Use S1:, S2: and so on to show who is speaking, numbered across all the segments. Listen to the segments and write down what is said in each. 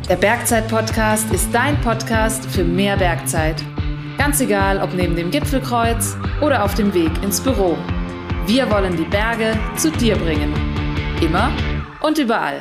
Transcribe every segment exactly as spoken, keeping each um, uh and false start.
S1: Der Bergzeit-Podcast ist dein Podcast für mehr Bergzeit. Ganz egal, ob neben dem Gipfelkreuz oder auf dem Weg ins Büro. Wir wollen die Berge zu dir bringen. Immer und überall.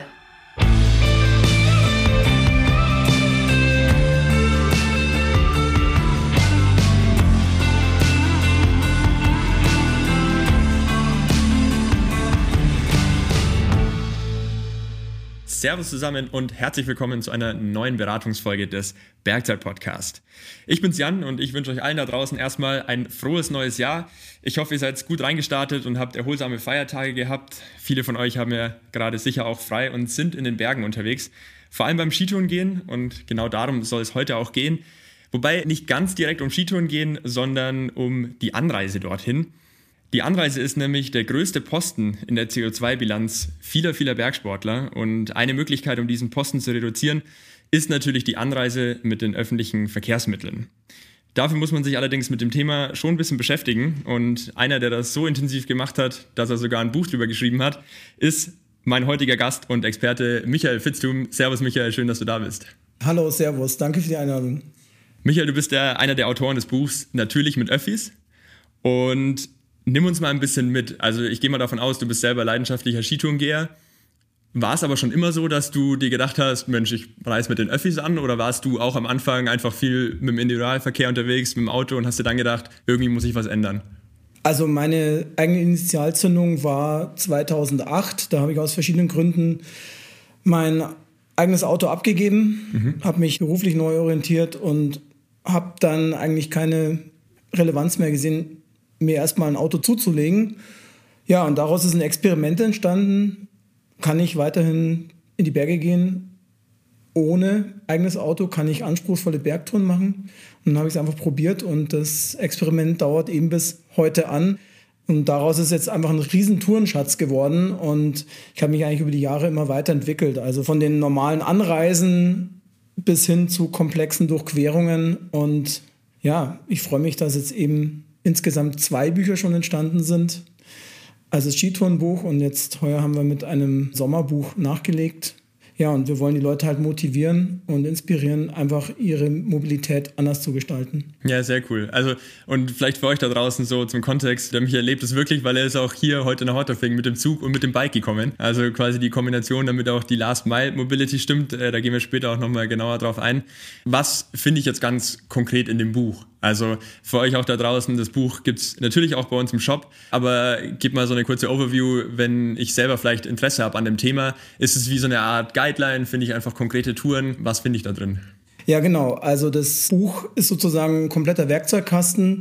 S2: Servus zusammen und herzlich willkommen zu einer neuen Beratungsfolge des Bergzeit-Podcast. Ich bin's Jan und ich wünsche euch allen da draußen erstmal ein frohes neues Jahr. Ich hoffe, ihr seid gut reingestartet und habt erholsame Feiertage gehabt. Viele von euch haben ja gerade sicher auch frei und sind in den Bergen unterwegs. Vor allem beim Skitouren gehen, und genau darum soll es heute auch gehen. Wobei nicht ganz direkt um Skitouren gehen, sondern um die Anreise dorthin. Die Anreise ist nämlich der größte Posten in der C O zwei Bilanz vieler, vieler Bergsportler, und eine Möglichkeit, um diesen Posten zu reduzieren, ist natürlich die Anreise mit den öffentlichen Verkehrsmitteln. Dafür muss man sich allerdings mit dem Thema schon ein bisschen beschäftigen, und einer, der das so intensiv gemacht hat, dass er sogar ein Buch drüber geschrieben hat, ist mein heutiger Gast und Experte Michael Vitzthum. Servus Michael, schön, dass du da bist.
S3: Hallo, servus, danke für die Einladung.
S2: Michael, du bist der, einer der Autoren des Buchs Natürlich mit Öffis, und nimm uns mal ein bisschen mit. Also ich gehe mal davon aus, du bist selber leidenschaftlicher Skitourengeher. War es aber schon immer so, dass du dir gedacht hast, Mensch, ich reise mit den Öffis an, oder warst du auch am Anfang einfach viel mit dem Individualverkehr unterwegs, mit dem Auto, und hast dir dann gedacht, irgendwie muss ich was ändern?
S3: Also meine eigene Initialzündung war zweitausendacht. Da habe ich aus verschiedenen Gründen mein eigenes Auto abgegeben, mhm. habe mich beruflich neu orientiert und habe dann eigentlich keine Relevanz mehr gesehen, mir erstmal ein Auto zuzulegen. Ja, und daraus ist ein Experiment entstanden. Kann ich weiterhin in die Berge gehen ohne eigenes Auto? Kann ich anspruchsvolle Bergtouren machen? Und dann habe ich es einfach probiert, und das Experiment dauert eben bis heute an. Und daraus ist jetzt einfach ein riesen Tourenschatz geworden, und ich habe mich eigentlich über die Jahre immer weiterentwickelt. Also von den normalen Anreisen bis hin zu komplexen Durchquerungen. Und ja, ich freue mich, dass jetzt eben insgesamt zwei Bücher schon entstanden sind. Also das Skitourenbuch, und jetzt heuer haben wir mit einem Sommerbuch nachgelegt. Ja, und wir wollen die Leute halt motivieren und inspirieren, einfach ihre Mobilität anders zu gestalten.
S2: Ja, sehr cool. Also, und vielleicht für euch da draußen so zum Kontext, der Michael erlebt es wirklich, weil er ist auch hier heute nach Hotterfing mit dem Zug und mit dem Bike gekommen. Also quasi die Kombination, damit auch die Last-Mile-Mobility stimmt. Äh, da gehen wir später auch nochmal genauer drauf ein. Was finde ich jetzt ganz konkret in dem Buch? Also für euch auch da draußen, das Buch gibt es natürlich auch bei uns im Shop, aber gib mal so eine kurze Overview, wenn ich selber vielleicht Interesse habe an dem Thema. Ist es wie so eine Art Guideline, finde ich einfach konkrete Touren? Was finde ich da drin?
S3: Ja, genau. Also das Buch ist sozusagen ein kompletter Werkzeugkasten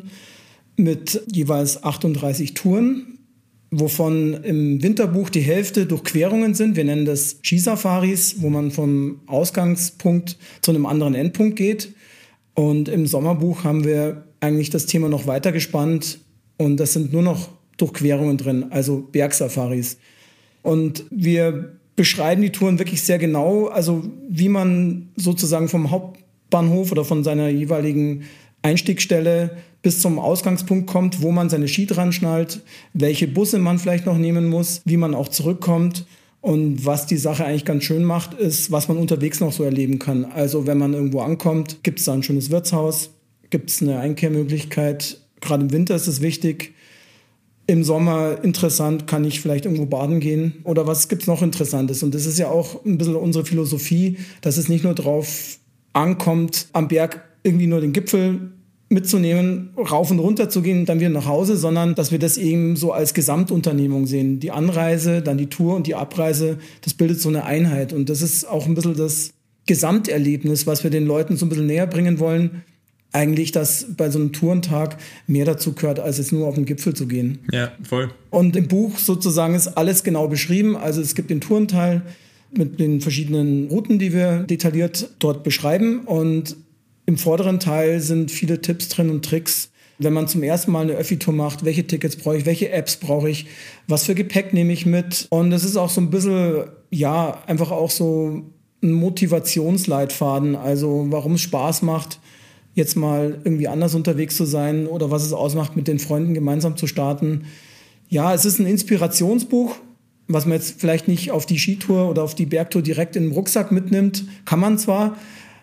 S3: mit jeweils achtunddreißig Touren, wovon im Winterbuch die Hälfte Durchquerungen sind. Wir nennen das Skisafaris, wo man vom Ausgangspunkt zu einem anderen Endpunkt geht. Und im Sommerbuch haben wir eigentlich das Thema noch weiter gespannt, und das sind nur noch Durchquerungen drin, also Bergsafaris. Und wir beschreiben die Touren wirklich sehr genau, also wie man sozusagen vom Hauptbahnhof oder von seiner jeweiligen Einstiegsstelle bis zum Ausgangspunkt kommt, wo man seine Ski dran schnallt, welche Busse man vielleicht noch nehmen muss, wie man auch zurückkommt. Und was die Sache eigentlich ganz schön macht, ist, was man unterwegs noch so erleben kann. Also wenn man irgendwo ankommt, gibt es da ein schönes Wirtshaus, gibt es eine Einkehrmöglichkeit. Gerade im Winter ist es wichtig. Im Sommer interessant, kann ich vielleicht irgendwo baden gehen? Oder was gibt es noch Interessantes? Und das ist ja auch ein bisschen unsere Philosophie, dass es nicht nur drauf ankommt, am Berg irgendwie nur den Gipfel mitzunehmen, rauf und runter zu gehen, dann wieder nach Hause, sondern dass wir das eben so als Gesamtunternehmung sehen. Die Anreise, dann die Tour und die Abreise, das bildet so eine Einheit. Und das ist auch ein bisschen das Gesamterlebnis, was wir den Leuten so ein bisschen näher bringen wollen. Eigentlich, dass bei so einem Tourentag mehr dazu gehört, als jetzt nur auf den Gipfel zu gehen.
S2: Ja, voll.
S3: Und im Buch sozusagen ist alles genau beschrieben. Also es gibt den Tourenteil mit den verschiedenen Routen, die wir detailliert dort beschreiben, und im vorderen Teil sind viele Tipps drin und Tricks, wenn man zum ersten Mal eine Öffi-Tour macht, welche Tickets brauche ich, welche Apps brauche ich, was für Gepäck nehme ich mit. Und es ist auch so ein bisschen, ja, einfach auch so ein Motivationsleitfaden, also warum es Spaß macht, jetzt mal irgendwie anders unterwegs zu sein, oder was es ausmacht, mit den Freunden gemeinsam zu starten. Ja, es ist ein Inspirationsbuch, was man jetzt vielleicht nicht auf die Skitour oder auf die Bergtour direkt in den Rucksack mitnimmt. Kann man zwar,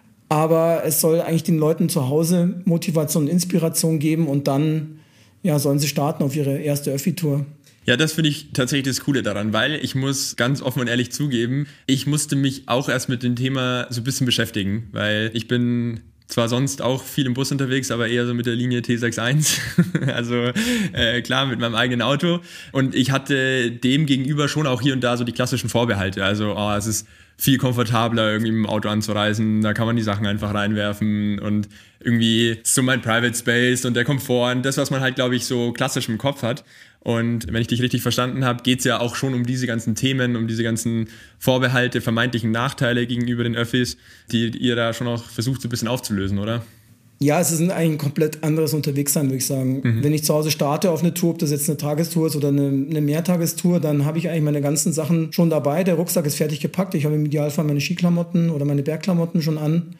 S3: aber es soll eigentlich den Leuten zu Hause Motivation und Inspiration geben und dann ja, sollen sie starten auf ihre erste Öffi-Tour.
S2: Ja, das finde ich tatsächlich das Coole daran, weil ich muss ganz offen und ehrlich zugeben, ich musste mich auch erst mit dem Thema so ein bisschen beschäftigen, weil ich bin zwar sonst auch viel im Bus unterwegs, aber eher so mit der Linie T sechsundsiebzig, also äh, klar mit meinem eigenen Auto, und ich hatte dem gegenüber schon auch hier und da so die klassischen Vorbehalte, also oh, es ist viel komfortabler irgendwie mit dem Auto anzureisen, da kann man die Sachen einfach reinwerfen und irgendwie so mein Private Space und der Komfort und das, was man halt, glaube ich, so klassisch im Kopf hat. Und wenn ich dich richtig verstanden habe, geht es ja auch schon um diese ganzen Themen, um diese ganzen Vorbehalte, vermeintlichen Nachteile gegenüber den Öffis, die ihr da schon auch versucht, so ein bisschen aufzulösen, oder?
S3: Ja, es ist eigentlich ein komplett anderes Unterwegssein, würde ich sagen. Mhm. Wenn ich zu Hause starte auf eine Tour, ob das jetzt eine Tagestour ist oder eine, eine Mehrtagestour, dann habe ich eigentlich meine ganzen Sachen schon dabei. Der Rucksack ist fertig gepackt. Ich habe im Idealfall meine Skiklamotten oder meine Bergklamotten schon an.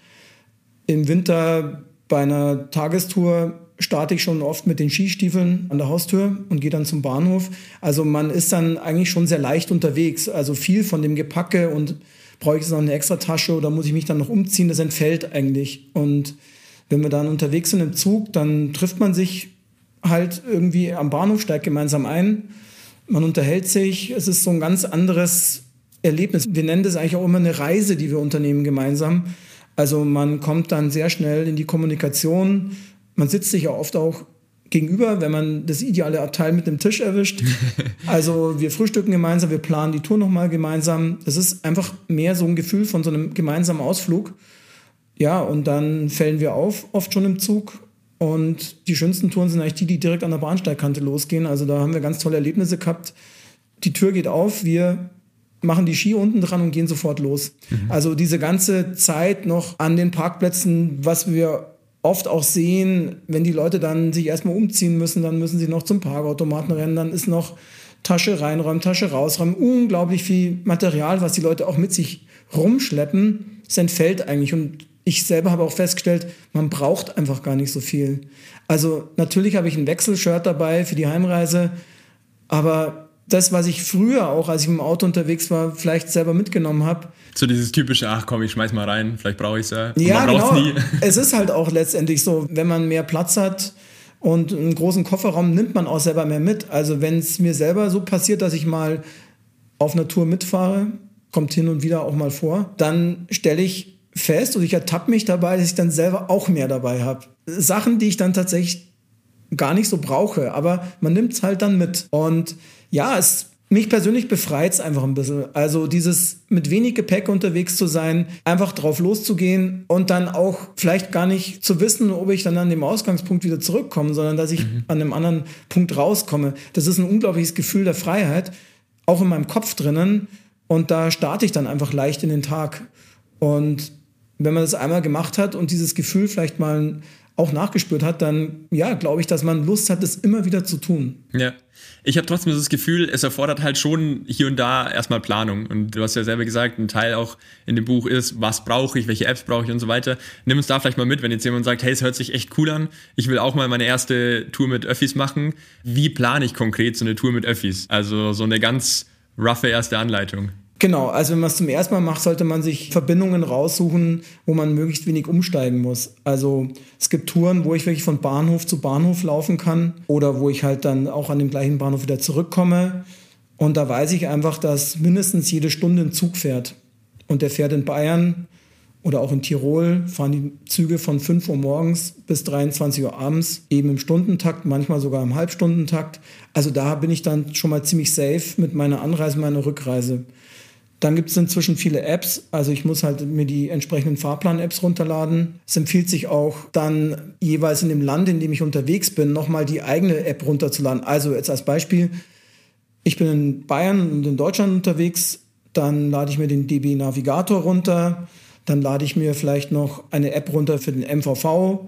S3: Im Winter bei einer Tagestour starte ich schon oft mit den Skistiefeln an der Haustür und gehe dann zum Bahnhof. Also man ist dann eigentlich schon sehr leicht unterwegs. Also viel von dem Gepacke und brauche ich jetzt noch eine extra Tasche oder muss ich mich dann noch umziehen, das entfällt eigentlich. Und wenn wir dann unterwegs sind im Zug, dann trifft man sich halt irgendwie am Bahnhof, steigt gemeinsam ein, man unterhält sich. Es ist so ein ganz anderes Erlebnis. Wir nennen das eigentlich auch immer eine Reise, die wir unternehmen gemeinsam. Also man kommt dann sehr schnell in die Kommunikation. Man sitzt sich ja oft auch gegenüber, wenn man das ideale Abteil mit dem Tisch erwischt. Also wir frühstücken gemeinsam, wir planen die Tour nochmal gemeinsam. Das ist einfach mehr so ein Gefühl von so einem gemeinsamen Ausflug. Ja, und dann fällen wir auf, oft schon im Zug. Und die schönsten Touren sind eigentlich die, die direkt an der Bahnsteigkante losgehen. Also da haben wir ganz tolle Erlebnisse gehabt. Die Tür geht auf, wir machen die Ski unten dran und gehen sofort los. Mhm. Also diese ganze Zeit noch an den Parkplätzen, was wir oft auch sehen, wenn die Leute dann sich erstmal umziehen müssen, dann müssen sie noch zum Parkautomaten rennen, dann ist noch Tasche reinräumen, Tasche rausräumen. Unglaublich viel Material, was die Leute auch mit sich rumschleppen. Es entfällt eigentlich. Und ich selber habe auch festgestellt, man braucht einfach gar nicht so viel. Also natürlich habe ich ein Wechselshirt dabei für die Heimreise, aber das, was ich früher auch, als ich im Auto unterwegs war, vielleicht selber mitgenommen habe.
S2: So dieses typische, ach komm, ich schmeiß mal rein, vielleicht brauche ich es ja.
S3: Ja, man genau. Nie. Es ist halt auch letztendlich so, wenn man mehr Platz hat und einen großen Kofferraum, nimmt man auch selber mehr mit. Also wenn es mir selber so passiert, dass ich mal auf einer Tour mitfahre, kommt hin und wieder auch mal vor, dann stelle ich fest und ich ertappe mich dabei, dass ich dann selber auch mehr dabei habe. Sachen, die ich dann tatsächlich gar nicht so brauche, aber man nimmt es halt dann mit. Und ja, es, mich persönlich befreit es einfach ein bisschen. Also dieses mit wenig Gepäck unterwegs zu sein, einfach drauf loszugehen und dann auch vielleicht gar nicht zu wissen, ob ich dann an dem Ausgangspunkt wieder zurückkomme, sondern dass ich mhm. an einem anderen Punkt rauskomme. Das ist ein unglaubliches Gefühl der Freiheit, auch in meinem Kopf drinnen. Und da starte ich dann einfach leicht in den Tag. Und wenn man das einmal gemacht hat und dieses Gefühl vielleicht mal auch nachgespürt hat, dann ja, glaube ich, dass man Lust hat, das immer wieder zu tun.
S2: Ja, ich habe trotzdem das Gefühl, es erfordert halt schon hier und da erstmal Planung. Und du hast ja selber gesagt, ein Teil auch in dem Buch ist, was brauche ich, welche Apps brauche ich und so weiter. Nimm uns da vielleicht mal mit, wenn jetzt jemand sagt, hey, es hört sich echt cool an, ich will auch mal meine erste Tour mit Öffis machen. Wie plane ich konkret so eine Tour mit Öffis? Also so eine ganz roughe erste Anleitung.
S3: Genau, also wenn man es zum ersten Mal macht, sollte man sich Verbindungen raussuchen, wo man möglichst wenig umsteigen muss. Also es gibt Touren, wo ich wirklich von Bahnhof zu Bahnhof laufen kann oder wo ich halt dann auch an dem gleichen Bahnhof wieder zurückkomme. Und da weiß ich einfach, dass mindestens jede Stunde ein Zug fährt. Und der fährt in Bayern oder auch in Tirol, fahren die Züge von fünf Uhr morgens bis dreiundzwanzig Uhr abends, eben im Stundentakt, manchmal sogar im Halbstundentakt. Also da bin ich dann schon mal ziemlich safe mit meiner Anreise, meiner Rückreise. Dann gibt es inzwischen viele Apps, also ich muss halt mir die entsprechenden Fahrplan-Apps runterladen. Es empfiehlt sich auch dann jeweils in dem Land, in dem ich unterwegs bin, nochmal die eigene App runterzuladen. Also jetzt als Beispiel, ich bin in Bayern und in Deutschland unterwegs, dann lade ich mir den D B Navigator runter, dann lade ich mir vielleicht noch eine App runter für den M V V.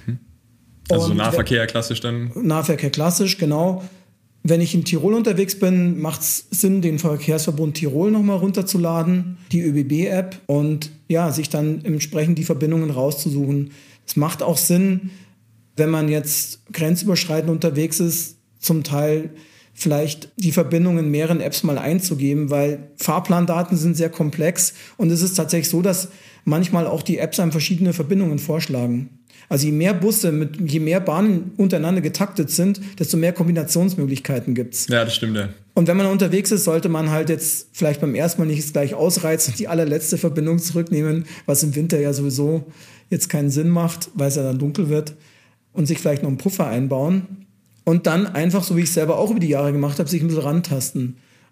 S2: Also und Nahverkehr klassisch dann?
S3: Nahverkehr klassisch, genau. Wenn ich in Tirol unterwegs bin, macht es Sinn, den Verkehrsverbund Tirol nochmal runterzuladen, die ÖBB-App und ja, sich dann entsprechend die Verbindungen rauszusuchen. Es macht auch Sinn, wenn man jetzt grenzüberschreitend unterwegs ist, zum Teil vielleicht die Verbindung in mehreren Apps mal einzugeben, weil Fahrplandaten sind sehr komplex und es ist tatsächlich so, dass manchmal auch die Apps einem verschiedene Verbindungen vorschlagen. Also je mehr Busse, mit, je mehr Bahnen untereinander getaktet sind, desto mehr Kombinationsmöglichkeiten gibt es.
S2: Ja, das stimmt, ja.
S3: Und wenn man unterwegs ist, sollte man halt jetzt vielleicht beim ersten Mal nicht gleich ausreizen und die allerletzte Verbindung zurücknehmen, was im Winter ja sowieso jetzt keinen Sinn macht, weil es ja dann dunkel wird, und sich vielleicht noch einen Puffer einbauen. Und dann einfach, so wie ich es selber auch über die Jahre gemacht habe, sich ein bisschen rantasten.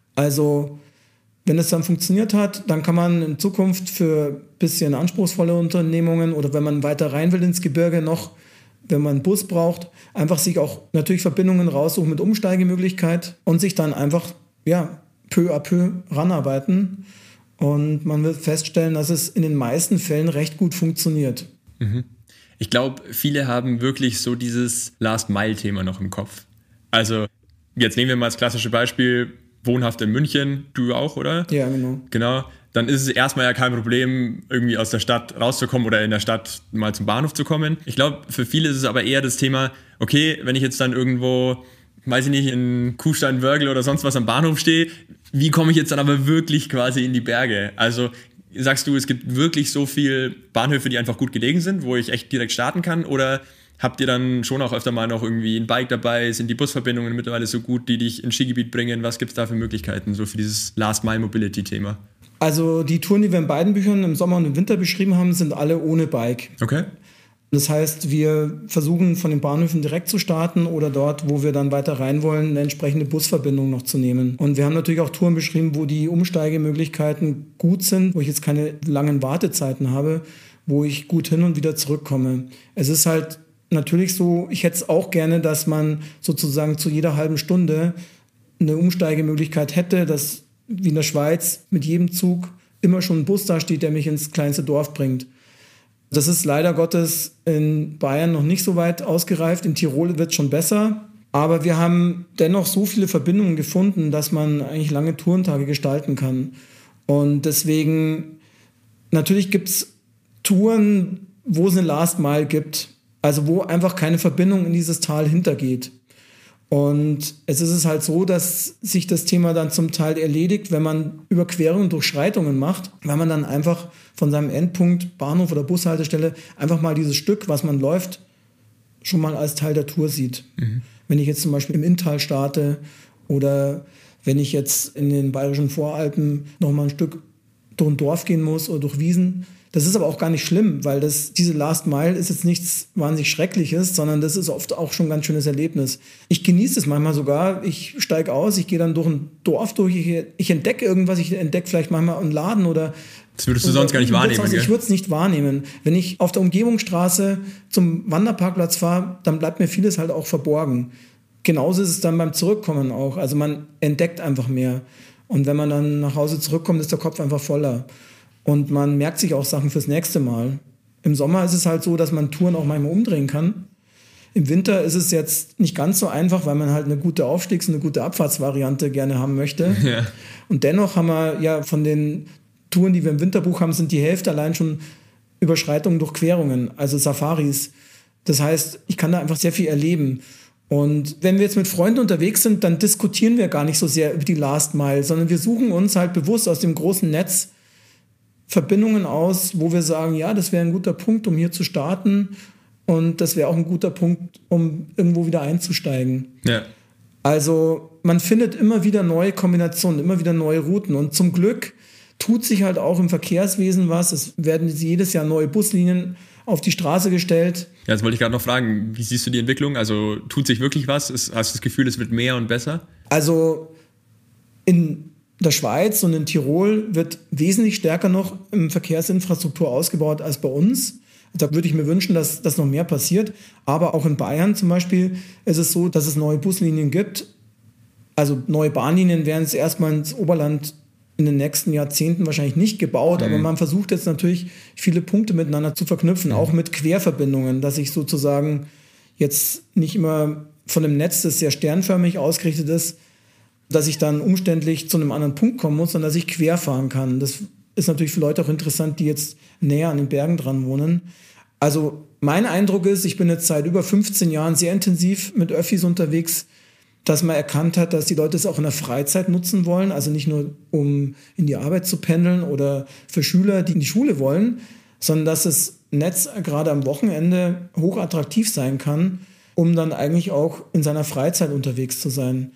S3: Also wenn es dann funktioniert hat, dann kann man in Zukunft für ein bisschen anspruchsvolle Unternehmungen oder wenn man weiter rein will ins Gebirge noch, wenn man einen Bus braucht, einfach sich auch natürlich Verbindungen raussuchen mit Umsteigemöglichkeit und sich dann einfach ja, peu à peu ranarbeiten. Und man wird feststellen, dass es in den meisten Fällen recht gut funktioniert.
S2: Mhm. Ich glaube, viele haben wirklich so dieses Last-Mile-Thema noch im Kopf. Also jetzt nehmen wir mal das klassische Beispiel, wohnhaft in München, du auch, oder?
S3: Ja, genau.
S2: Genau, dann ist es erstmal ja kein Problem, irgendwie aus der Stadt rauszukommen oder in der Stadt mal zum Bahnhof zu kommen. Ich glaube, für viele ist es aber eher das Thema, okay, wenn ich jetzt dann irgendwo, weiß ich nicht, in Kufstein-Wörgl oder sonst was am Bahnhof stehe, wie komme ich jetzt dann aber wirklich quasi in die Berge? Also sagst du, es gibt wirklich so viele Bahnhöfe, die einfach gut gelegen sind, wo ich echt direkt starten kann? Oder habt ihr dann schon auch öfter mal noch irgendwie ein Bike dabei? Sind die Busverbindungen mittlerweile so gut, die dich ins Skigebiet bringen? Was gibt es da für Möglichkeiten, so für dieses Last-Mile-Mobility-Thema?
S3: Also die Touren, die wir in beiden Büchern im Sommer und im Winter beschrieben haben, sind alle ohne Bike.
S2: Okay.
S3: Das heißt, wir versuchen von den Bahnhöfen direkt zu starten oder dort, wo wir dann weiter rein wollen, eine entsprechende Busverbindung noch zu nehmen. Und wir haben natürlich auch Touren beschrieben, wo die Umsteigemöglichkeiten gut sind, wo ich jetzt keine langen Wartezeiten habe, wo ich gut hin und wieder zurückkomme. Es ist halt natürlich so, ich hätte es auch gerne, dass man sozusagen zu jeder halben Stunde eine Umsteigemöglichkeit hätte, dass wie in der Schweiz mit jedem Zug immer schon ein Bus da steht, der mich ins kleinste Dorf bringt. Das ist leider Gottes in Bayern noch nicht so weit ausgereift. In Tirol wird es schon besser. Aber wir haben dennoch so viele Verbindungen gefunden, dass man eigentlich lange Tourentage gestalten kann. Und deswegen, natürlich gibt es Touren, wo es eine Last Mile gibt. Also wo einfach keine Verbindung in dieses Tal hintergeht. Und es ist es halt so, dass sich das Thema dann zum Teil erledigt, wenn man Überquerungen und Durchschreitungen macht, weil man dann einfach von seinem Endpunkt, Bahnhof oder Bushaltestelle, einfach mal dieses Stück, was man läuft, schon mal als Teil der Tour sieht. Mhm. Wenn ich jetzt zum Beispiel im Inntal starte oder wenn ich jetzt in den bayerischen Voralpen noch mal ein Stück durch ein Dorf gehen muss oder durch Wiesen. Das ist aber auch gar nicht schlimm, weil das, diese Last Mile ist jetzt nichts wahnsinnig Schreckliches, sondern das ist oft auch schon ein ganz schönes Erlebnis. Ich genieße es manchmal sogar. Ich steige aus, ich gehe dann durch ein Dorf durch, ich, ich entdecke irgendwas, ich entdecke vielleicht manchmal einen Laden oder...
S2: Das würdest du sonst gar nicht wahrnehmen,
S3: gell? Ich würde es nicht wahrnehmen. Wenn ich auf der Umgebungsstraße zum Wanderparkplatz fahre, dann bleibt mir vieles halt auch verborgen. Genauso ist es dann beim Zurückkommen auch. Also man entdeckt einfach mehr. Und wenn man dann nach Hause zurückkommt, ist der Kopf einfach voller. Und man merkt sich auch Sachen fürs nächste Mal. Im Sommer ist es halt so, dass man Touren auch manchmal umdrehen kann. Im Winter ist es jetzt nicht ganz so einfach, weil man halt eine gute Aufstiegs- und eine gute Abfahrtsvariante gerne haben möchte. Ja. Und dennoch haben wir ja von den Touren, die wir im Winterbuch haben, sind die Hälfte allein schon Überschreitungen durch Querungen, also Safaris. Das heißt, ich kann da einfach sehr viel erleben. Und wenn wir jetzt mit Freunden unterwegs sind, dann diskutieren wir gar nicht so sehr über die Last Mile, sondern wir suchen uns halt bewusst aus dem großen Netz Verbindungen aus, wo wir sagen, ja, das wäre ein guter Punkt, um hier zu starten und das wäre auch ein guter Punkt, um irgendwo wieder einzusteigen. Ja. Also man findet immer wieder neue Kombinationen, immer wieder neue Routen und zum Glück tut sich halt auch im Verkehrswesen was. Es werden jedes Jahr neue Buslinien auf die Straße gestellt.
S2: Ja, das wollte ich gerade noch fragen. Wie siehst du die Entwicklung? Also tut sich wirklich was? Hast du das Gefühl, es wird mehr und besser?
S3: Also in der Schweiz und in Tirol wird wesentlich stärker noch im Verkehrsinfrastruktur ausgebaut als bei uns. Da würde ich mir wünschen, dass das noch mehr passiert. Aber auch in Bayern zum Beispiel ist es so, dass es neue Buslinien gibt. Also neue Bahnlinien werden es erstmal ins Oberland in den nächsten Jahrzehnten wahrscheinlich nicht gebaut. Mhm. Aber man versucht jetzt natürlich viele Punkte miteinander zu verknüpfen, mhm. auch mit Querverbindungen, dass ich sozusagen jetzt nicht immer von einem Netz, das sehr sternförmig ausgerichtet ist, dass ich dann umständlich zu einem anderen Punkt kommen muss, sondern dass ich quer fahren kann. Das ist natürlich für Leute auch interessant, die jetzt näher an den Bergen dran wohnen. Also mein Eindruck ist, ich bin jetzt seit über fünfzehn Jahren sehr intensiv mit Öffis unterwegs, dass man erkannt hat, dass die Leute es auch in der Freizeit nutzen wollen, also nicht nur um in die Arbeit zu pendeln oder für Schüler, die in die Schule wollen, sondern dass das Netz gerade am Wochenende hochattraktiv sein kann, um dann eigentlich auch in seiner Freizeit unterwegs zu sein.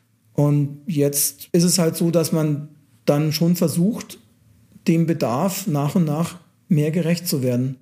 S3: Und jetzt ist es halt so, dass man dann schon versucht, dem Bedarf nach und nach mehr gerecht zu werden.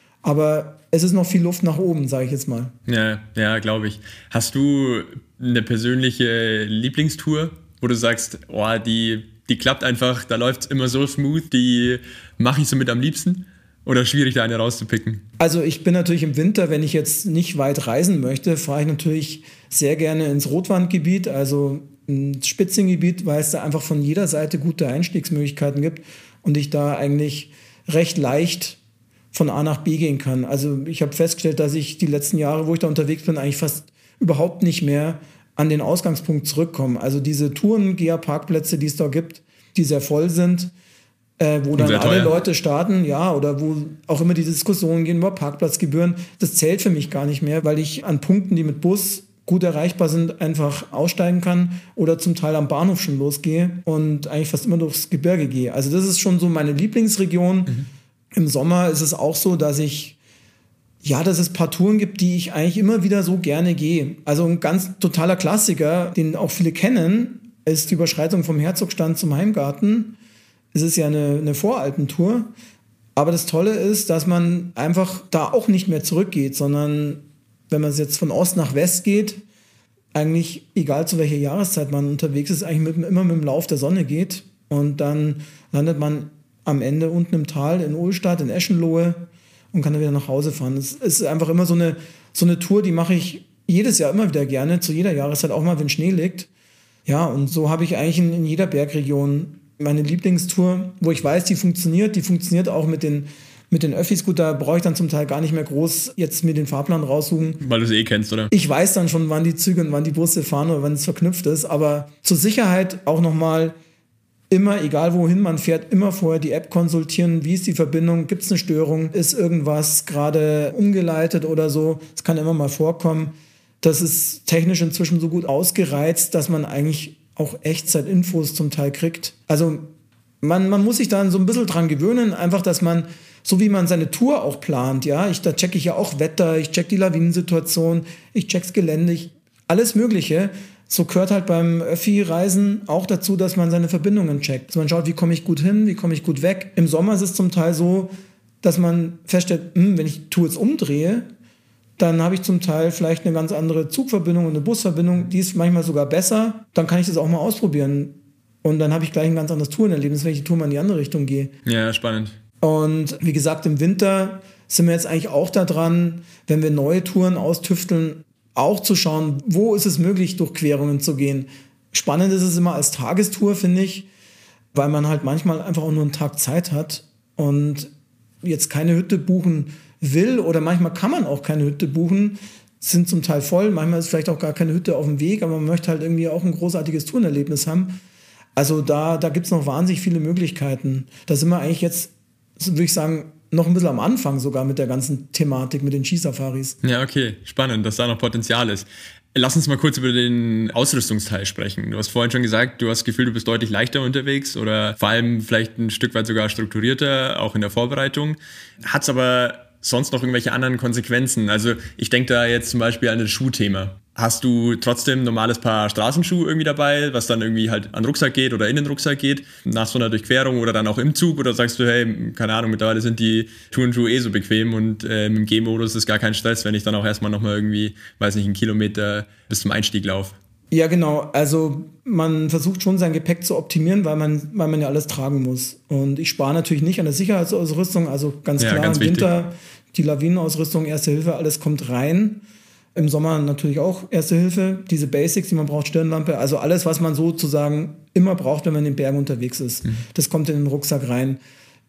S3: Aber es ist noch viel Luft nach oben, sage ich jetzt mal.
S2: Ja, ja, glaube ich. Hast du eine persönliche Lieblingstour, wo du sagst, oh, die, die klappt einfach, da läuft es immer so smooth, die mache ich so mit am liebsten? Oder schwierig, da eine rauszupicken?
S3: Also ich bin natürlich im Winter, wenn ich jetzt nicht weit reisen möchte, fahre ich natürlich sehr gerne ins Rotwandgebiet, also ins Spitzengebiet, weil es da einfach von jeder Seite gute Einstiegsmöglichkeiten gibt und ich da eigentlich recht leicht von A nach B gehen kann. Also ich habe festgestellt, dass ich die letzten Jahre, wo ich da unterwegs bin, eigentlich fast überhaupt nicht mehr an den Ausgangspunkt zurückkomme. Also diese Touren-Geher-Parkplätze, die es da gibt, die sehr voll sind, äh, wo dann alle Leute starten, ja, oder wo auch immer die Diskussionen gehen über Parkplatzgebühren, das zählt für mich gar nicht mehr, weil ich an Punkten, die mit Bus gut erreichbar sind, einfach aussteigen kann oder zum Teil am Bahnhof schon losgehe und eigentlich fast immer durchs Gebirge gehe. Also das ist schon so meine Lieblingsregion. Mhm. Im Sommer ist es auch so, dass ich, ja, dass es ein paar Touren gibt, die ich eigentlich immer wieder so gerne gehe. Also ein ganz totaler Klassiker, den auch viele kennen, ist die Überschreitung vom Herzogstand zum Heimgarten. Es ist ja eine, eine Voralpentour. Aber das Tolle ist, dass man einfach da auch nicht mehr zurückgeht, sondern wenn man jetzt von Ost nach West geht, eigentlich egal zu welcher Jahreszeit man unterwegs ist, eigentlich mit, immer mit dem Lauf der Sonne geht. Und dann landet man am Ende unten im Tal in Ohlstadt, in Eschenlohe und kann dann wieder nach Hause fahren. Es ist einfach immer so eine, so eine Tour, die mache ich jedes Jahr immer wieder gerne, zu jeder Jahreszeit, auch mal, wenn Schnee liegt. Ja, und so habe ich eigentlich in, in jeder Bergregion meine Lieblingstour, wo ich weiß, die funktioniert. Die funktioniert auch mit den, mit den Öffis. Gut, da brauche ich dann zum Teil gar nicht mehr groß jetzt mir den Fahrplan raussuchen.
S2: Weil du es eh kennst, oder?
S3: Ich weiß dann schon, wann die Züge und wann die Busse fahren oder wann es verknüpft ist. Aber zur Sicherheit auch nochmal immer, egal wohin man fährt, immer vorher die App konsultieren. Wie ist die Verbindung? Gibt es eine Störung? Ist irgendwas gerade umgeleitet oder so? Das kann immer mal vorkommen. Das ist technisch inzwischen so gut ausgereizt, dass man eigentlich auch Echtzeit-Infos zum Teil kriegt. Also man, man muss sich dann so ein bisschen dran gewöhnen, einfach, dass man, so wie man seine Tour auch plant, ja, ich, da checke ich ja auch Wetter, ich check die Lawinensituation, ich check's Gelände, ich, alles Mögliche. So gehört halt beim Öffi-Reisen auch dazu, dass man seine Verbindungen checkt. Also man schaut, wie komme ich gut hin, wie komme ich gut weg. Im Sommer ist es zum Teil so, dass man feststellt, hm, wenn ich die Tour jetzt umdrehe, dann habe ich zum Teil vielleicht eine ganz andere Zugverbindung und eine Busverbindung, die ist manchmal sogar besser. Dann kann ich das auch mal ausprobieren. Und dann habe ich gleich ein ganz anderes Tourenerlebnis, wenn ich die Tour mal in die andere Richtung gehe.
S2: Ja, spannend.
S3: Und wie gesagt, im Winter sind wir jetzt eigentlich auch da dran, wenn wir neue Touren austüfteln, auch zu schauen, wo ist es möglich, durch Querungen zu gehen. Spannend ist es immer als Tagestour, finde ich, weil man halt manchmal einfach auch nur einen Tag Zeit hat und jetzt keine Hütte buchen will oder manchmal kann man auch keine Hütte buchen, sind zum Teil voll, manchmal ist vielleicht auch gar keine Hütte auf dem Weg, aber man möchte halt irgendwie auch ein großartiges Tourenerlebnis haben. Also da, da gibt es noch wahnsinnig viele Möglichkeiten. Da sind wir eigentlich jetzt, würde ich sagen, noch ein bisschen am Anfang sogar mit der ganzen Thematik, mit den Skisafaris.
S2: Ja, okay, spannend, dass da noch Potenzial ist. Lass uns mal kurz über den Ausrüstungsteil sprechen. Du hast vorhin schon gesagt, du hast das Gefühl, du bist deutlich leichter unterwegs oder vor allem vielleicht ein Stück weit sogar strukturierter, auch in der Vorbereitung. Hat es aber sonst noch irgendwelche anderen Konsequenzen? Also ich denke da jetzt zum Beispiel an das Schuhthema. Hast du trotzdem ein normales Paar Straßenschuhe irgendwie dabei, was dann irgendwie halt an den Rucksack geht oder in den Rucksack geht, nach so einer Durchquerung oder dann auch im Zug? Oder sagst du, hey, keine Ahnung, mittlerweile sind die Tourenschuhe eh so bequem und äh, mit dem G-Modus ist gar kein Stress, wenn ich dann auch erstmal nochmal irgendwie, weiß nicht, einen Kilometer bis zum Einstieg laufe?
S3: Ja, genau. Also man versucht schon sein Gepäck zu optimieren, weil man, weil man ja alles tragen muss. Und ich spare natürlich nicht an der Sicherheitsausrüstung, also ganz klar, ja, ganz im Winter die Lawinenausrüstung, Erste Hilfe, alles kommt rein. Im Sommer natürlich auch Erste Hilfe, diese Basics, die man braucht, Stirnlampe, also alles, was man sozusagen immer braucht, wenn man in den Bergen unterwegs ist. Mhm. Das kommt in den Rucksack rein.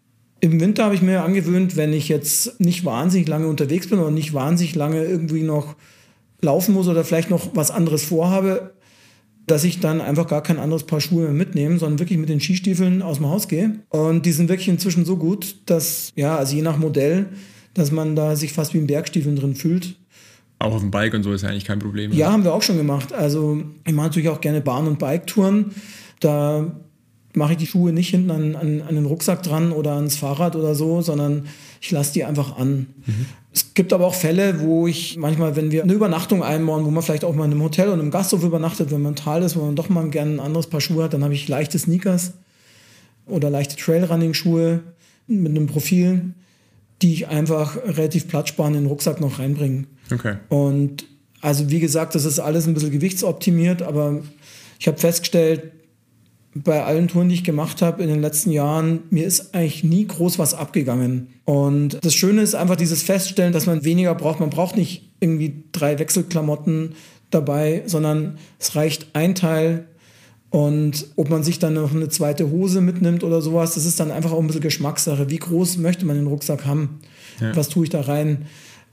S3: Im Winter habe ich mir angewöhnt, wenn ich jetzt nicht wahnsinnig lange unterwegs bin oder nicht wahnsinnig lange irgendwie noch laufen muss oder vielleicht noch was anderes vorhabe, dass ich dann einfach gar kein anderes Paar Schuhe mehr mitnehme, sondern wirklich mit den Skistiefeln aus dem Haus gehe. Und die sind wirklich inzwischen so gut, dass, ja, also je nach Modell, dass man da sich fast wie in Bergstiefeln drin fühlt.
S2: Auch auf dem Bike und so ist ja eigentlich kein Problem.
S3: Ja, oder? Haben wir auch schon gemacht. Also ich mache natürlich auch gerne Bahn- und Bike-Touren. Da mache ich die Schuhe nicht hinten an, an, an den Rucksack dran oder ans Fahrrad oder so, sondern ich lasse die einfach an. Mhm. Es gibt aber auch Fälle, wo ich manchmal, wenn wir eine Übernachtung einbauen, wo man vielleicht auch mal in einem Hotel oder einem Gasthof übernachtet, wenn man im Tal ist, wo man doch mal gerne ein anderes Paar Schuhe hat, dann habe ich leichte Sneakers oder leichte Trailrunning-Schuhe mit einem Profil, die ich einfach relativ platzsparend in den Rucksack noch reinbringe.
S2: Okay.
S3: Und also wie gesagt, das ist alles ein bisschen gewichtsoptimiert, aber ich habe festgestellt, bei allen Touren, die ich gemacht habe in den letzten Jahren, mir ist eigentlich nie groß was abgegangen. Und das Schöne ist einfach dieses Feststellen, dass man weniger braucht. Man braucht nicht irgendwie drei Wechselklamotten dabei, sondern es reicht ein Teil. Und ob man sich dann noch eine zweite Hose mitnimmt oder sowas, das ist dann einfach auch ein bisschen Geschmackssache. Wie groß möchte man den Rucksack haben? Ja. Was tue ich da rein?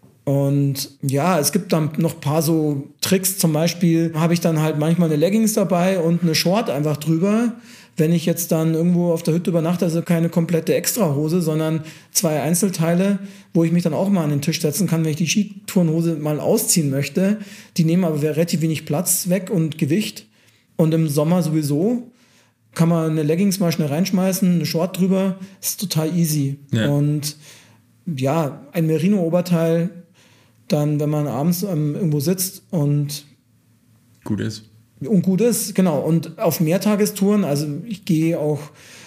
S3: Und ja, es gibt dann noch ein paar so Tricks. Zum Beispiel habe ich dann halt manchmal eine Leggings dabei und eine Short einfach drüber. Wenn ich jetzt dann irgendwo auf der Hütte übernachte, also keine komplette Extrahose, sondern zwei Einzelteile, wo ich mich dann auch mal an den Tisch setzen kann, wenn ich die Skitourenhose mal ausziehen möchte. Die nehmen aber relativ wenig Platz weg und Gewicht. Und im Sommer sowieso kann man eine Leggings mal schnell reinschmeißen, eine Short drüber. Das ist total easy. Ja. Und ja, ein Merino-Oberteil, dann, wenn man abends ähm, irgendwo sitzt und
S2: gut ist.
S3: Und gut ist, genau. Und auf Mehrtagestouren, also ich gehe auch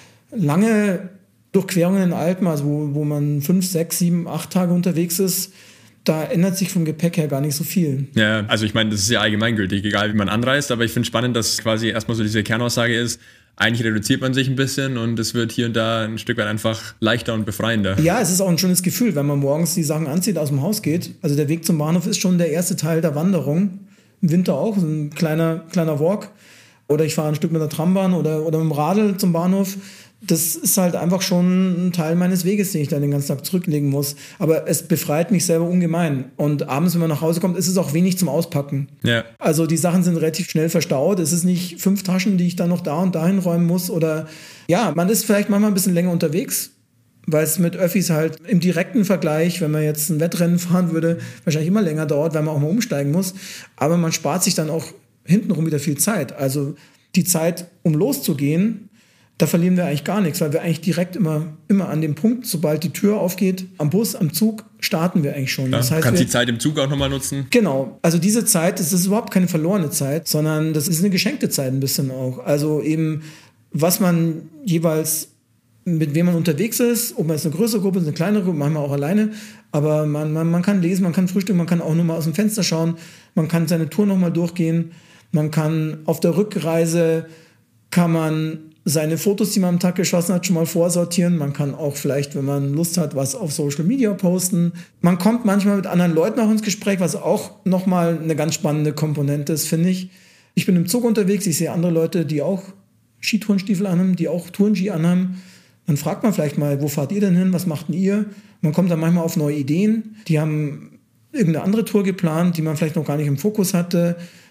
S3: lange Durchquerungen in den Alpen, also wo, wo man fünf, sechs, sieben, acht Tage unterwegs ist, da ändert sich vom Gepäck her gar nicht so viel.
S2: Ja, also ich meine, das ist ja allgemeingültig, egal wie man anreist, aber ich finde spannend, dass quasi erstmal so diese Kernaussage ist, eigentlich reduziert man sich ein bisschen und es wird hier und da ein Stück weit einfach leichter und befreiender.
S3: Ja, es ist auch ein schönes Gefühl, wenn man morgens die Sachen anzieht, aus dem Haus geht. Also der Weg zum Bahnhof ist schon der erste Teil der Wanderung. Im Winter auch, so ein kleiner, kleiner Walk. Oder ich fahre ein Stück mit der Trambahn oder, oder mit dem Radl zum Bahnhof. Das ist halt einfach schon ein Teil meines Weges, den ich dann den ganzen Tag zurücklegen muss. Aber es befreit mich selber ungemein. Und abends, wenn man nach Hause kommt, ist es auch wenig zum Auspacken.
S2: Ja.
S3: Also die Sachen sind relativ schnell verstaut. Es ist nicht fünf Taschen, die ich dann noch da und dahin räumen muss. Oder ja, man ist vielleicht manchmal ein bisschen länger unterwegs, weil es mit Öffis halt im direkten Vergleich, wenn man jetzt ein Wettrennen fahren würde, wahrscheinlich immer länger dauert, weil man auch mal umsteigen muss. Aber man spart sich dann auch hintenrum wieder viel Zeit. Also die Zeit, um loszugehen, da verlieren wir eigentlich gar nichts, weil wir eigentlich direkt immer, immer an dem Punkt, sobald die Tür aufgeht, am Bus, am Zug, starten wir eigentlich schon.
S2: Ja,
S3: das heißt,
S2: kannst
S3: wir,
S2: die Zeit im Zug auch nochmal nutzen?
S3: Genau. Also diese Zeit, das ist überhaupt keine verlorene Zeit, sondern das ist eine geschenkte Zeit ein bisschen auch. Also eben, was man jeweils, mit wem man unterwegs ist, ob man jetzt eine größere Gruppe ist, eine kleinere Gruppe, manchmal auch alleine, aber man, man, man kann lesen, man kann frühstücken, man kann auch nur mal aus dem Fenster schauen, man kann seine Tour nochmal durchgehen, man kann auf der Rückreise, kann man seine Fotos, die man am Tag geschossen hat, schon mal vorsortieren. Man kann auch vielleicht, wenn man Lust hat, was auf Social Media posten. Man kommt manchmal mit anderen Leuten auch ins Gespräch, was auch nochmal eine ganz spannende Komponente ist, finde ich. Ich bin im Zug unterwegs, ich sehe andere Leute, die auch Skitourenstiefel anhaben, die auch Tourenski anhaben. Dann fragt man vielleicht mal, wo fahrt ihr denn hin, was macht denn ihr? Man kommt dann manchmal auf neue Ideen. Die haben irgendeine andere Tour geplant, die man vielleicht noch gar nicht im Fokus hatte.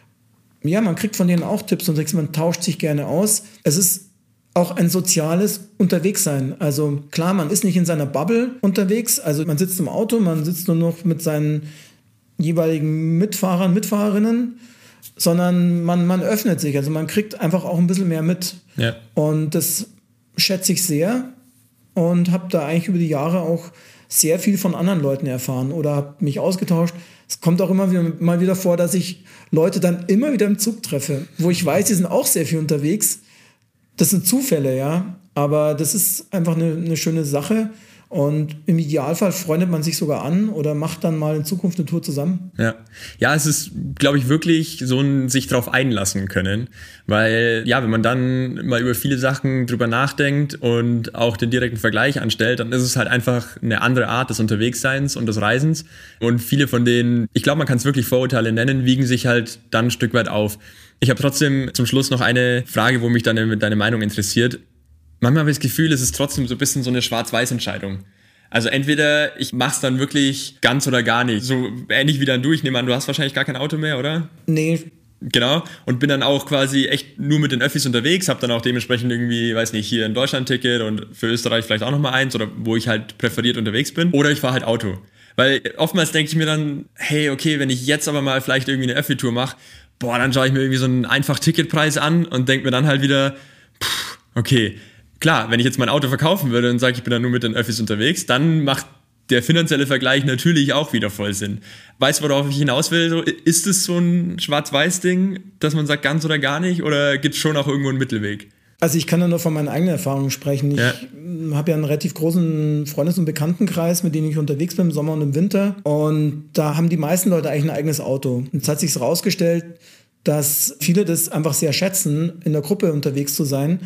S3: Ja, man kriegt von denen auch Tipps und Tricks, man tauscht sich gerne aus. Es ist auch ein soziales Unterwegssein. Also klar, man ist nicht in seiner Bubble unterwegs. Also man sitzt im Auto, man sitzt nur noch mit seinen jeweiligen Mitfahrern, Mitfahrerinnen, sondern man, man öffnet sich. Also man kriegt einfach auch ein bisschen mehr mit. Ja. Und das schätze ich sehr und habe da eigentlich über die Jahre auch sehr viel von anderen Leuten erfahren oder habe mich ausgetauscht. Es kommt auch immer wieder, mal wieder vor, dass ich Leute dann immer wieder im Zug treffe, wo ich weiß, die sind auch sehr viel unterwegs. Das sind Zufälle, ja, aber das ist einfach eine, eine schöne Sache und im Idealfall freundet man sich sogar an oder macht dann mal in Zukunft eine Tour zusammen.
S2: Ja, ja, es ist, glaube ich, wirklich so ein sich drauf einlassen können, weil ja, wenn man dann mal über viele Sachen drüber nachdenkt und auch den direkten Vergleich anstellt, dann ist es halt einfach eine andere Art des Unterwegsseins und des Reisens und viele von denen, ich glaube, man kann es wirklich Vorurteile nennen, wiegen sich halt dann ein Stück weit auf. Ich habe trotzdem zum Schluss noch eine Frage, wo mich deine, deine Meinung interessiert. Manchmal habe ich das Gefühl, es ist trotzdem so ein bisschen so eine Schwarz-Weiß-Entscheidung. Also entweder ich mache es dann wirklich ganz oder gar nicht. So ähnlich wie dann du. Ich nehme an, du hast wahrscheinlich gar kein Auto mehr, oder?
S3: Nee.
S2: Genau. Und bin dann auch quasi echt nur mit den Öffis unterwegs. Habe dann auch dementsprechend irgendwie, weiß nicht, hier ein Deutschland-Ticket und für Österreich vielleicht auch nochmal eins oder wo ich halt präferiert unterwegs bin. Oder ich fahre halt Auto. Weil oftmals denke ich mir dann, hey, okay, wenn ich jetzt aber mal vielleicht irgendwie eine Öffi-Tour mache, boah, dann schaue ich mir irgendwie so einen einfach Ticketpreis an und denke mir dann halt wieder, pff, okay, klar, wenn ich jetzt mein Auto verkaufen würde und sage, ich bin dann nur mit den Öffis unterwegs, dann macht der finanzielle Vergleich natürlich auch wieder voll Sinn. Weißt du, worauf ich hinaus will? So, ist es so ein Schwarz-Weiß-Ding, dass man sagt, ganz oder gar nicht? Oder gibt es schon auch irgendwo einen Mittelweg?
S3: Also ich kann ja nur von meinen eigenen Erfahrungen sprechen. Ich ja. habe ja einen relativ großen Freundes- und Bekanntenkreis, mit denen ich unterwegs bin im Sommer und im Winter. Und da haben die meisten Leute eigentlich ein eigenes Auto. Und jetzt hat sich herausgestellt, dass viele das einfach sehr schätzen, in der Gruppe unterwegs zu sein.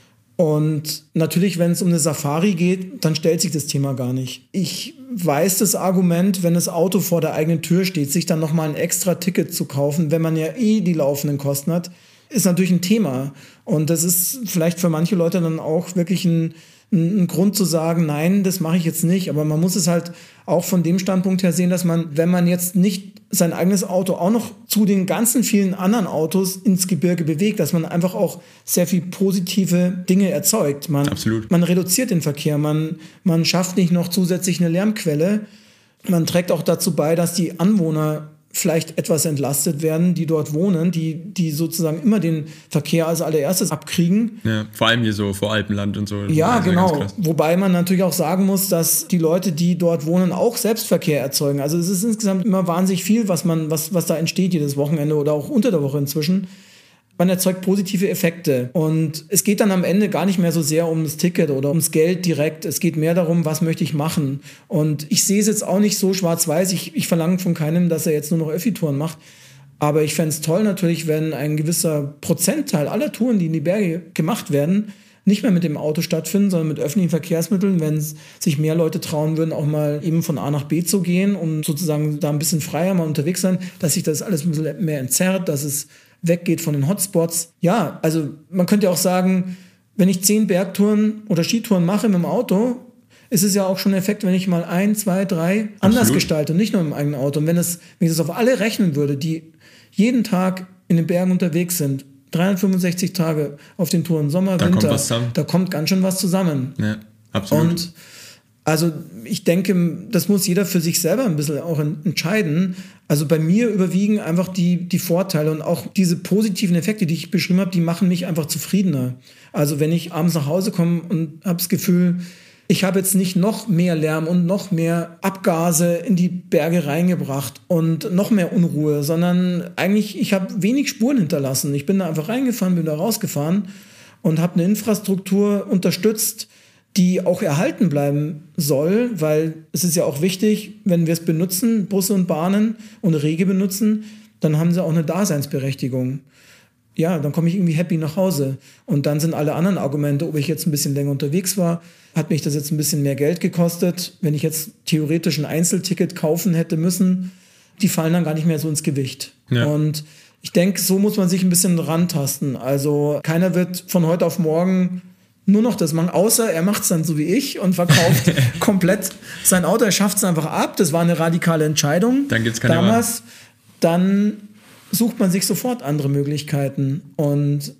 S3: Und natürlich, wenn es um eine Safari geht, dann stellt sich das Thema gar nicht. Ich weiß das Argument, wenn das Auto vor der eigenen Tür steht, sich dann nochmal ein extra Ticket zu kaufen, wenn man ja eh die laufenden Kosten hat, ist natürlich ein Thema. Und das ist vielleicht für manche Leute dann auch wirklich ein, ein Grund zu sagen, nein, das mache ich jetzt nicht. Aber man muss es halt auch von dem Standpunkt her sehen, dass man, wenn man jetzt nicht sein eigenes Auto auch noch zu den ganzen vielen anderen Autos ins Gebirge bewegt, dass man einfach auch sehr viel positive Dinge erzeugt. Man,
S2: Absolut.
S3: Man reduziert den Verkehr, man, man schafft nicht noch zusätzlich eine Lärmquelle. Man trägt auch dazu bei, dass die Anwohner vielleicht etwas entlastet werden, die dort wohnen, die, die sozusagen immer den Verkehr als allererstes abkriegen.
S2: Ja, vor allem hier so vor Alpenland und so.
S3: Ja, genau. Wobei man natürlich auch sagen muss, dass die Leute, die dort wohnen, auch Selbstverkehr erzeugen. Also es ist insgesamt immer wahnsinnig viel, was man, was, was da entsteht jedes Wochenende oder auch unter der Woche inzwischen. Man erzeugt positive Effekte und es geht dann am Ende gar nicht mehr so sehr um das Ticket oder ums Geld direkt. Es geht mehr darum, was möchte ich machen. Und ich sehe es jetzt auch nicht so schwarz-weiß. Ich, ich verlange von keinem, dass er jetzt nur noch Öffi-Touren macht. Aber ich fände es toll natürlich, wenn ein gewisser Prozentteil aller Touren, die in die Berge gemacht werden, nicht mehr mit dem Auto stattfinden, sondern mit öffentlichen Verkehrsmitteln, wenn sich mehr Leute trauen würden, auch mal eben von A nach B zu gehen und sozusagen da ein bisschen freier mal unterwegs sein, dass sich das alles ein bisschen mehr entzerrt, dass es weggeht von den Hotspots. Ja, also man könnte ja auch sagen, wenn ich zehn Bergtouren oder Skitouren mache mit dem Auto, ist es ja auch schon ein Effekt, wenn ich mal ein, zwei, drei anders Absolut. gestalte und nicht nur im eigenen Auto. Und wenn, das, wenn ich das auf alle rechnen würde, die jeden Tag in den Bergen unterwegs sind, dreihundertfünfundsechzig Tage auf den Touren, Sommer,
S2: da
S3: Winter,
S2: kommt
S3: da kommt ganz schön was zusammen.
S2: Ja, absolut.
S3: Und also ich denke, das muss jeder für sich selber ein bisschen auch entscheiden. Also bei mir überwiegen einfach die, die Vorteile und auch diese positiven Effekte, die ich beschrieben habe, die machen mich einfach zufriedener. Also wenn ich abends nach Hause komme und habe das Gefühl, ich habe jetzt nicht noch mehr Lärm und noch mehr Abgase in die Berge reingebracht und noch mehr Unruhe, sondern eigentlich, ich habe wenig Spuren hinterlassen. Ich bin da einfach reingefahren, bin da rausgefahren und habe eine Infrastruktur unterstützt, die auch erhalten bleiben soll, weil es ist ja auch wichtig, wenn wir es benutzen, Busse und Bahnen und Rege benutzen, dann haben sie auch eine Daseinsberechtigung. Ja, dann komme ich irgendwie happy nach Hause. Und dann sind alle anderen Argumente, ob ich jetzt ein bisschen länger unterwegs war, hat mich das jetzt ein bisschen mehr Geld gekostet. Wenn ich jetzt theoretisch ein Einzelticket kaufen hätte müssen, die fallen dann gar nicht mehr so ins Gewicht. Ja. Und ich denke, so muss man sich ein bisschen rantasten. Also keiner wird von heute auf morgen nur noch das machen, außer er macht es dann so wie ich und verkauft komplett sein Auto. Er schafft es einfach ab. Das war eine radikale Entscheidung.
S2: Dann gibt's keine
S3: damals. Wahl. Dann sucht man sich sofort andere Möglichkeiten. Und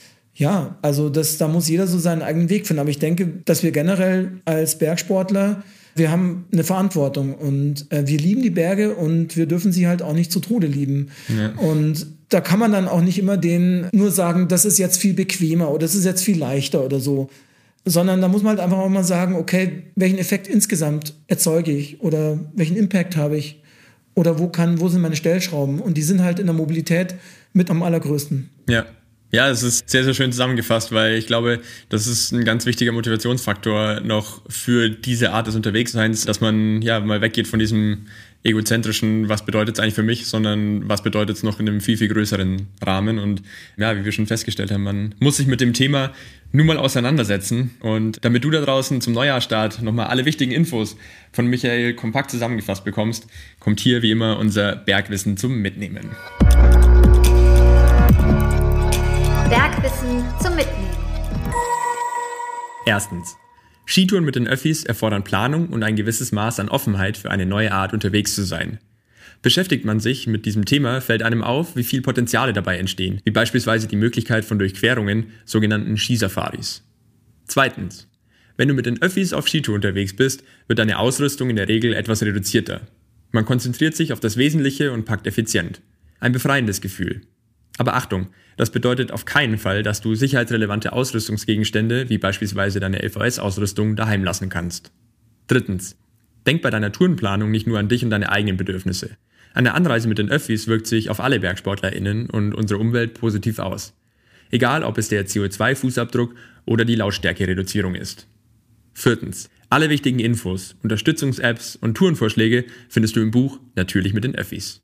S3: ja, also das, da muss jeder so seinen eigenen Weg finden. Aber ich denke, dass wir generell als Bergsportler, wir haben eine Verantwortung und äh, wir lieben die Berge und wir dürfen sie halt auch nicht zu Tode lieben. Ja. Und da kann man dann auch nicht immer denen nur sagen, das ist jetzt viel bequemer oder das ist jetzt viel leichter oder so. Sondern da muss man halt einfach auch mal sagen, okay, welchen Effekt insgesamt erzeuge ich oder welchen Impact habe ich oder wo kann, wo sind meine Stellschrauben? Und die sind halt in der Mobilität mit am allergrößten.
S2: Ja. Ja, es ist sehr, sehr schön zusammengefasst, weil ich glaube, das ist ein ganz wichtiger Motivationsfaktor noch für diese Art des Unterwegsseins, dass man ja mal weggeht von diesem egozentrischen, was bedeutet es eigentlich für mich, sondern was bedeutet es noch in einem viel, viel größeren Rahmen. Und ja, wie wir schon festgestellt haben, man muss sich mit dem Thema nun mal auseinandersetzen. Und damit du da draußen zum Neujahrsstart nochmal alle wichtigen Infos von Michael kompakt zusammengefasst bekommst, kommt hier wie immer unser Bergwissen zum Mitnehmen.
S4: Bergwissen zum Mitnehmen.
S2: Erstens. Skitouren mit den Öffis erfordern Planung und ein gewisses Maß an Offenheit für eine neue Art unterwegs zu sein. Beschäftigt man sich mit diesem Thema, fällt einem auf, wie viel Potenziale dabei entstehen, wie beispielsweise die Möglichkeit von Durchquerungen, sogenannten Skisafaris. Zweitens. Wenn du mit den Öffis auf Skitour unterwegs bist, wird deine Ausrüstung in der Regel etwas reduzierter. Man konzentriert sich auf das Wesentliche und packt effizient. Ein befreiendes Gefühl. Aber Achtung, das bedeutet auf keinen Fall, dass du sicherheitsrelevante Ausrüstungsgegenstände, wie beispielsweise deine L V S-Ausrüstung, daheim lassen kannst. Drittens. Denk bei deiner Tourenplanung nicht nur an dich und deine eigenen Bedürfnisse. Eine Anreise mit den Öffis wirkt sich auf alle BergsportlerInnen und unsere Umwelt positiv aus. Egal, ob es der C O zwei Fußabdruck oder die Lautstärkereduzierung ist. Viertens. Alle wichtigen Infos, Unterstützungs-Apps und Tourenvorschläge findest du im Buch Natürlich mit den Öffis.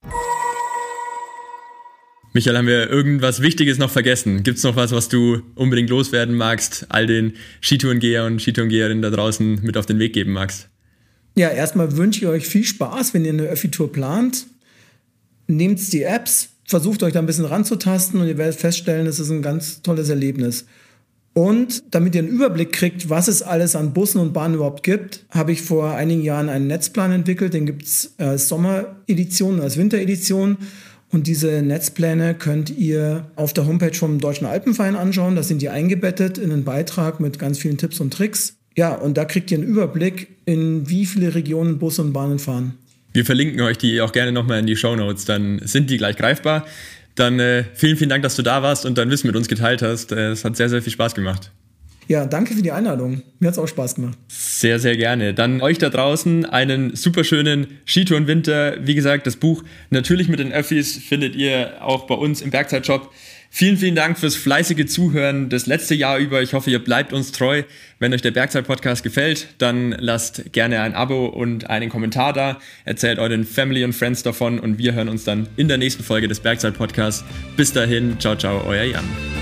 S2: Michael, haben wir irgendwas Wichtiges noch vergessen? Gibt's noch was, was du unbedingt loswerden magst, all den Skitourengeher und Skitourengeherinnen da draußen mit auf den Weg geben magst?
S3: Ja, erstmal wünsche ich euch viel Spaß, wenn ihr eine Öffi-Tour plant. Nehmt die Apps, versucht euch da ein bisschen ranzutasten und ihr werdet feststellen, es ist ein ganz tolles Erlebnis. Und damit ihr einen Überblick kriegt, was es alles an Bussen und Bahnen überhaupt gibt, habe ich vor einigen Jahren einen Netzplan entwickelt. Den gibt es als Sommeredition und als Winteredition. Und diese Netzpläne könnt ihr auf der Homepage vom Deutschen Alpenverein anschauen. Da sind die eingebettet in einen Beitrag mit ganz vielen Tipps und Tricks. Ja, und da kriegt ihr einen Überblick, in wie viele Regionen Busse und Bahnen fahren. Wir verlinken euch die auch gerne nochmal in die Shownotes, dann sind die gleich greifbar. Dann äh, vielen, vielen Dank, dass du da warst und dein Wissen mit uns geteilt hast. Es hat sehr, sehr viel Spaß gemacht. Ja, danke für die Einladung. Mir hat es auch Spaß gemacht. Sehr, sehr gerne. Dann euch da draußen einen super schönen Skitourenwinter. Wie gesagt, das Buch Natürlich mit den Öffis findet ihr auch bei uns im Bergzeitshop. Vielen, vielen Dank fürs fleißige Zuhören das letzte Jahr über. Ich hoffe, ihr bleibt uns treu. Wenn euch der Bergzeit-Podcast gefällt, dann lasst gerne ein Abo und einen Kommentar da. Erzählt euren Family und Friends davon und wir hören uns dann in der nächsten Folge des Bergzeit-Podcasts. Bis dahin, ciao, ciao, euer Jan.